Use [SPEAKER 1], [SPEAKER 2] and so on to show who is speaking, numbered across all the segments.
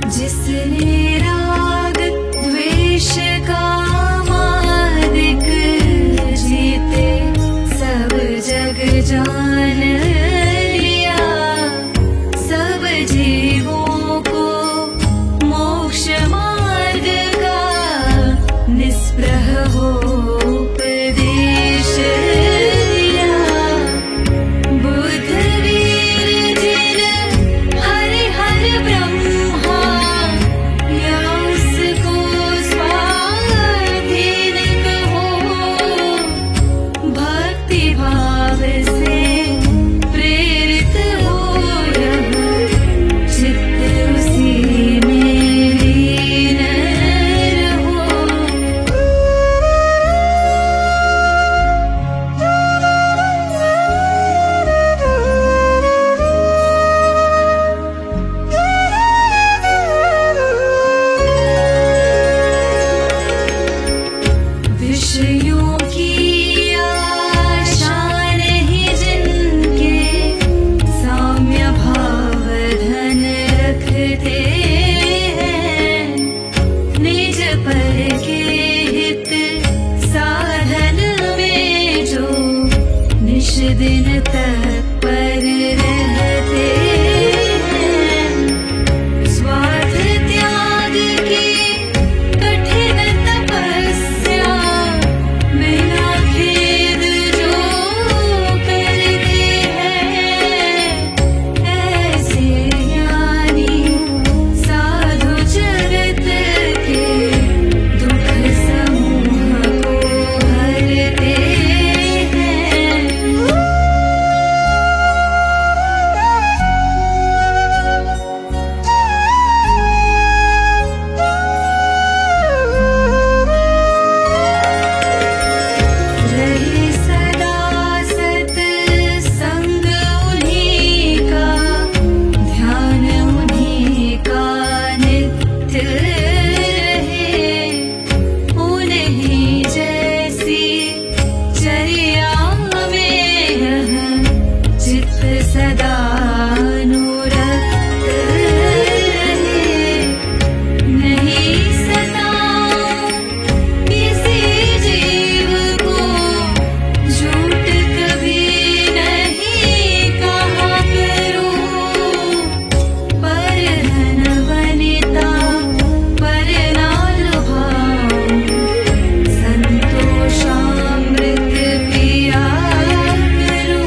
[SPEAKER 1] जिसने राग द्वेष का मालिक जीते सब जग जान लिया। सब जीवों को मोक्ष मार्ग का निस्पृह हो उपदेश दिया। बुद्ध वीर जिन हरि हर ब्रह्मा या उसको स्वाधीन कहो। भक्ति भाव से प्रेरित हो यह चित्त उसी में लीन रहो। विषयों की आशा नहीं जिनके साम्य भाव धन रखते हैं। निज पर के हित साधन में जो निश दिन तत्पर रहते हैं। स्वार्थ त्याग की कठिन तपस्या बिना खेद जो करते हैं। ऐसे ज्ञानी साधु जगत के दुख समूह को हरते हैं। रहे सदा सत्संग उन्हीं का, ध्यान उन्हीं का नित्य रहे। उन्हीं जैसी चर्या में यह चित्त सदा अनुरक्त रहे। नहीं सताओ किसी जीव को, झूठ कभी नहीं कहा करो। पर धन वनिता पर ना लुभाओ, संतोषामृत पिया करो।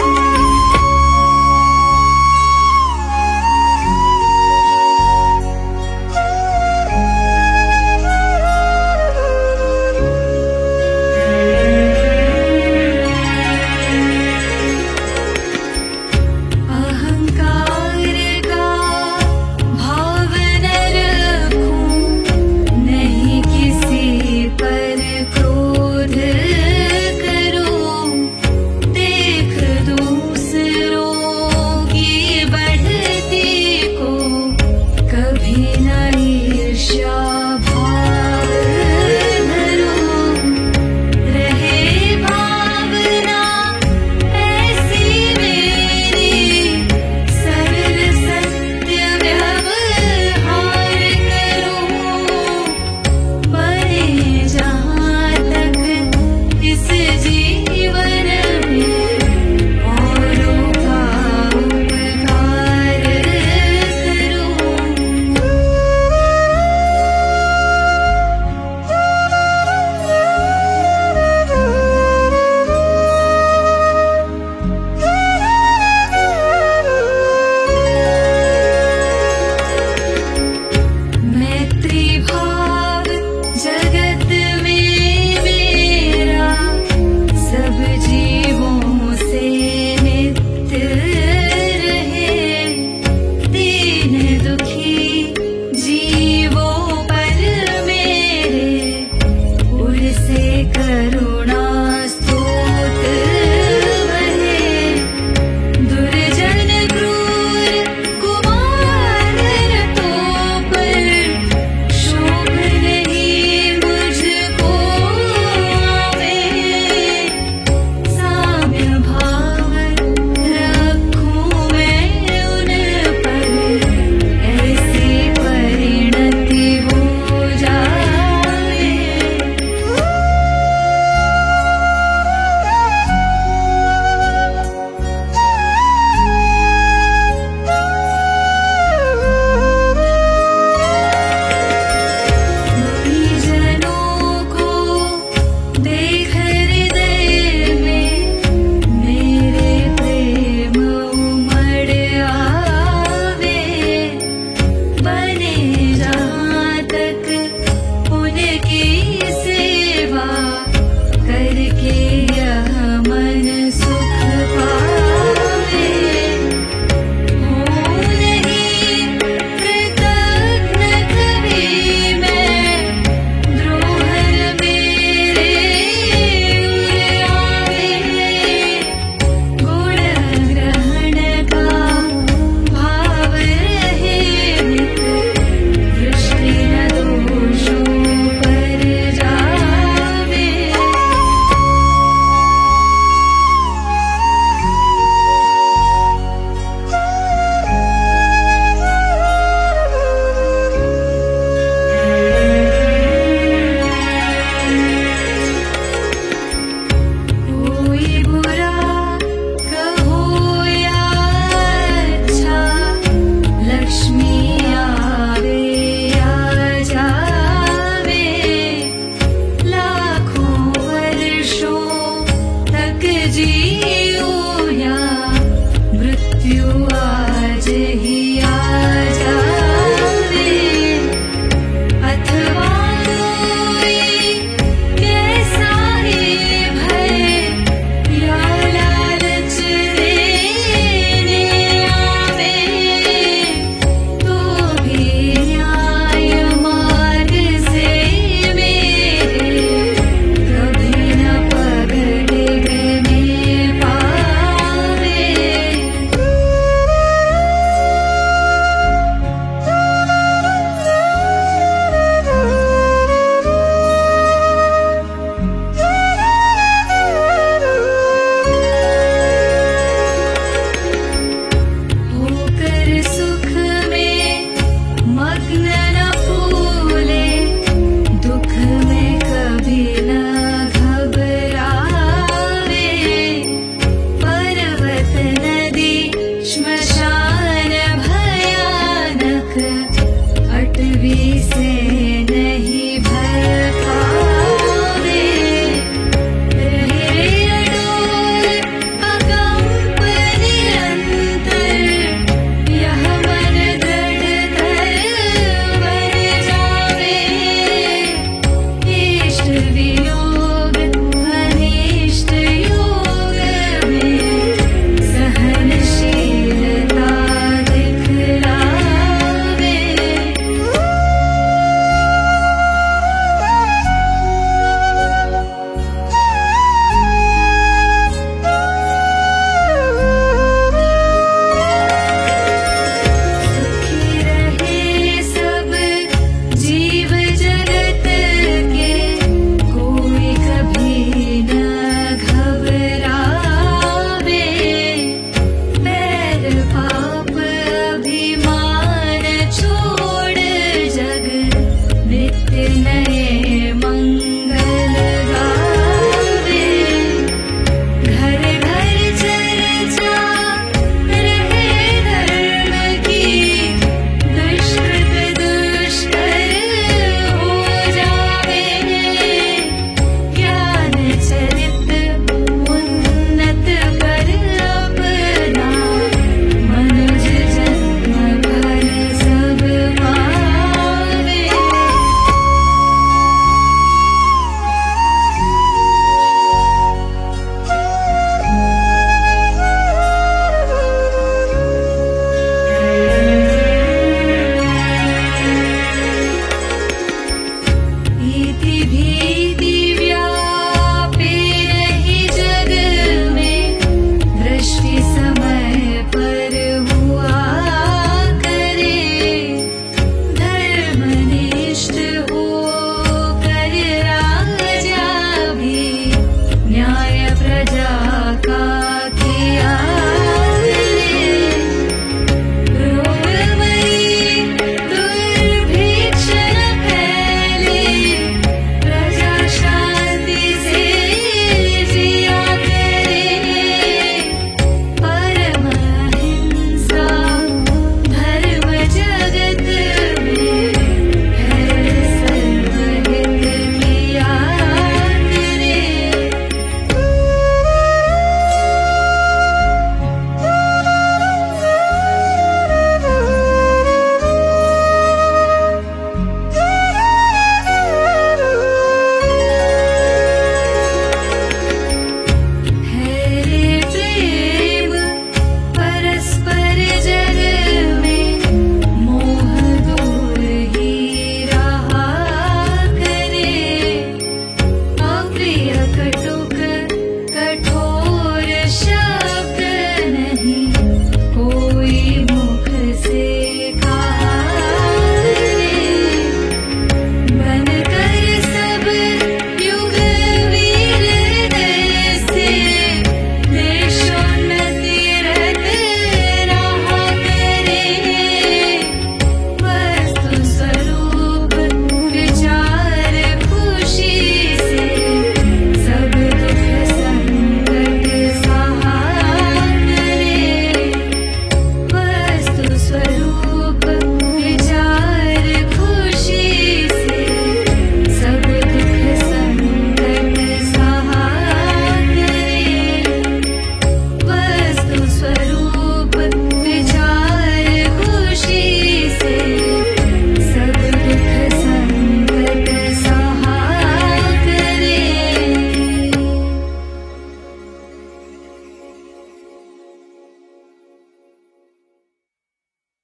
[SPEAKER 1] अहंकार का भाव न रखूं, नहीं किसी पर क्रोध करूं। देख दूसरों की बढ़ती को कभी न ईर्ष्या भाव धरूं। रहे भावना ऐसी मेरी, सरल सत्य व्यवहार करूं। बने जहाँ तक इस जीवन में औरों का उपकार करूं। पृथ्वी से